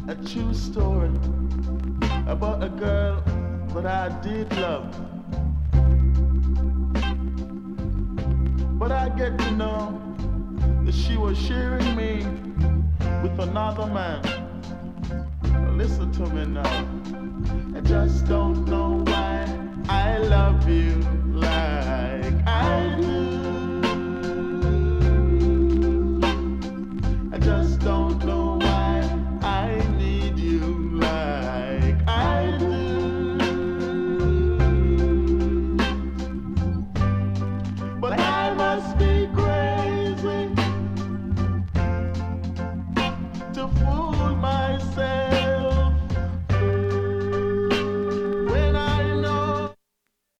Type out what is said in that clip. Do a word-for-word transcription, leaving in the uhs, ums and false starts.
a true story about a girl that I did love. But I get to know that she was sharing me with another man. Listen to me now. I just don't know why I love you like I do.